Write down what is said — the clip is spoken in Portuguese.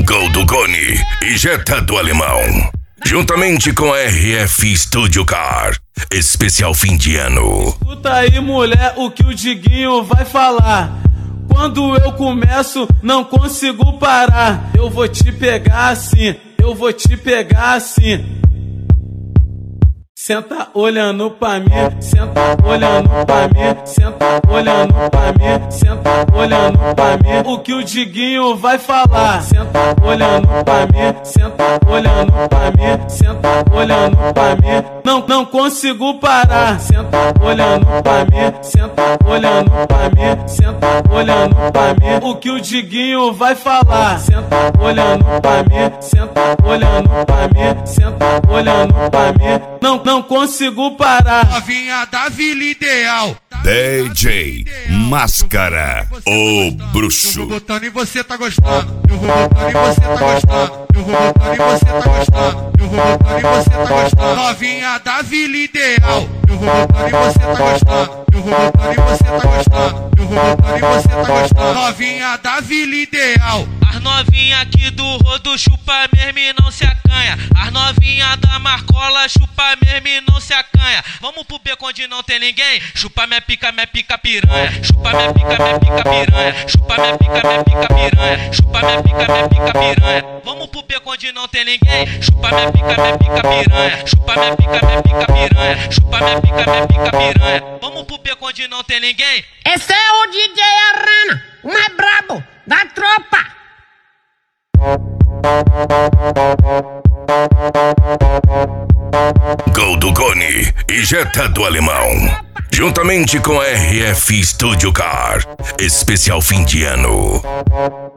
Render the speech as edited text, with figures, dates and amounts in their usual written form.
Gol do Cone e Jetta do Alemão. Juntamente com a RF Studio Car. Especial fim de ano. Escuta aí, mulher, o que o Diguinho vai falar. Quando eu começo, não consigo parar. Eu vou te pegar assim, eu vou te pegar assim. Senta olhando pra mim, senta olhando pra mim, senta olhando pra mim, senta olhando pra mim. O que o Diguinho vai falar? Senta olhando pra mim, senta olhando pra mim, senta olhando pra mim. Não consigo parar. Senta olhando pra mim, senta olhando pra mim, senta olhando pra mim. O que o Diguinho vai falar? Senta olhando pra mim, senta olhando pra mim, senta olhando pra mim. Não consigo parar. Novinha da Vila Ideal. DJ Máscara, o bruxo. Eu vou botando e você tá gostando. Eu vou botando e você tá gostando. Eu vou botando e você tá gostando. Eu vou botando e você tá gostando. Novinha da Vila Ideal. Eu vou botando e você tá gostando. Eu vou botando e você tá gostando. Eu vou botando e você tá gostando. Novinha da Vila Ideal. As novinha aqui do rodo chupa mesmo e não se acanha. As novinha da Marcola chupa mesmo e não se acanha. Vamos pro beco onde não tem ninguém. Chupa minha pica piranha. Chupa minha pica piranha. Chupa minha pica piranha. Chupa minha pica piranha. Vamos pro beco onde não tem ninguém. Chupa minha pica piranha. Chupa minha pica piranha. Chupa minha pica piranha. Vamos pro beco onde não tem ninguém. Esse é o DJ Arana, o mais brabo da tropa. Gol do Cone e Jetta do Alemão. Juntamente com a RF Studio Car. Especial fim de ano.